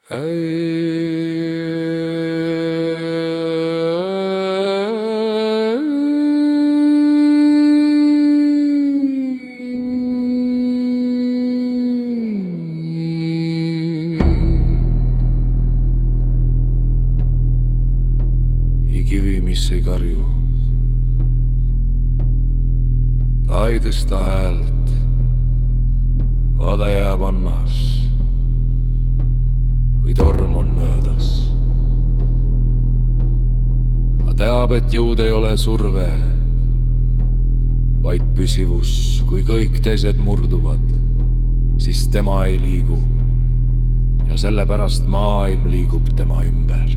Kivi, mis ei karju, ta ei tõsta häält, vaada jääb annas, kui torm on möödas. Ta teab, et jõud ei ole surve, vaid püsivus. Kui kõik teised murduvad, siis tema ei liigu ja sellepärast maailm liigub tema ümber.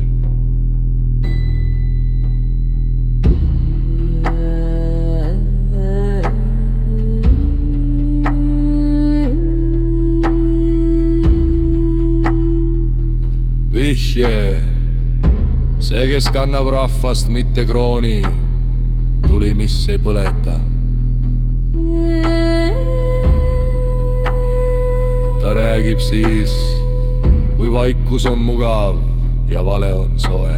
Vihje, see, kes kannab rahvast, mitte krooni, tuli, mis ei põleta. Ta räägib siis, kui vaikus on mugav ja vale on soe.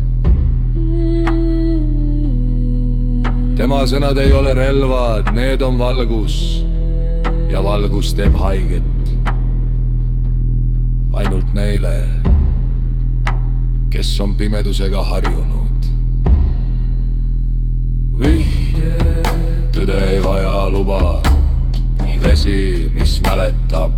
Tema sõnad ei ole relvad, need on valgus ja valgus teeb haiget ainult neile, kes on pimedusega harjunud. Vihje, tõde ei vaja luba, vesi, mis mäletab.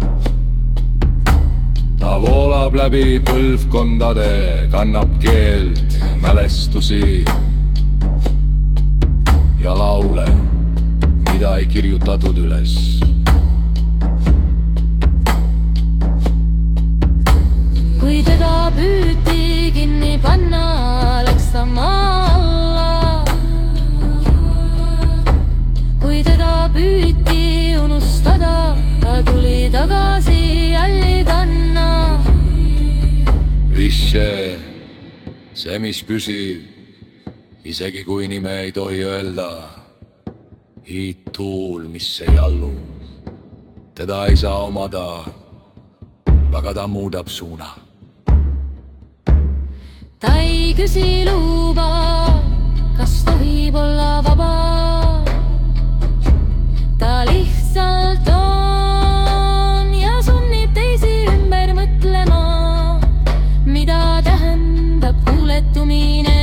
Ta voolab läbi põlvkondade, kannab keelt, mälestusi ja laule, mida ei kirjutatud üles. Kui teda püüti kinni panna, läks ta maa alla. Kui teda püüti unustada, ta tuli tagasi jälli kanna. Vihje, see, mis püsib, isegi kui nime ei tohi öelda. Hiidtuul, mis ei allu, teda ei saa omada, aga ta muudab suuna. Ta ei küsi luba, kas tohib olla vaba. Ta lihtsalt on ja sunnib teisi ümber mõtlema, mida tähendab kuuletumine.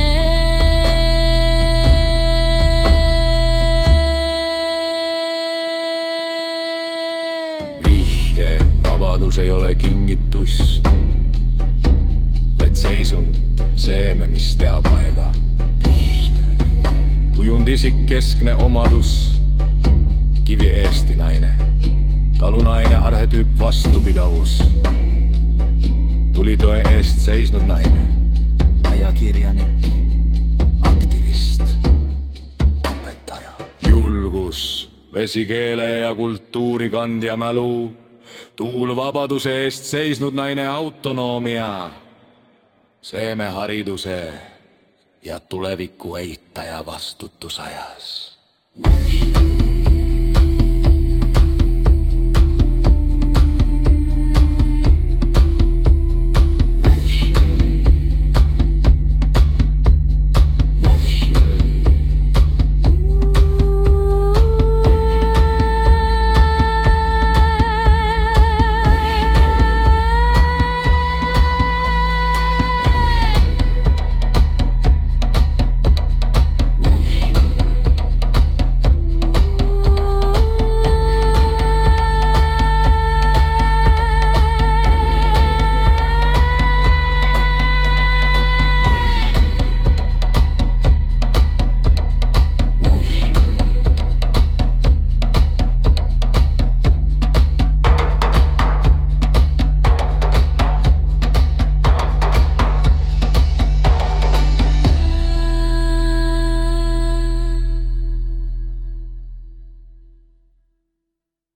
Vihje, vabadus ei ole kingitus, vaid seisund, seeme, mis teab aega. Kujund isik keskne omadus, kivi Eesti naine, talunaine, arhetüüp, vastupidavus. Tuli tõe eest seisnud naine, ajakirjanik, aktivist, õpetaja. Julgus, vesi keele ja kultuuri kandja mälu, tuul vabaduse eest seisnud naine, autonoomia, seeme hariduse ja tuleviku eitaja vastutusajas.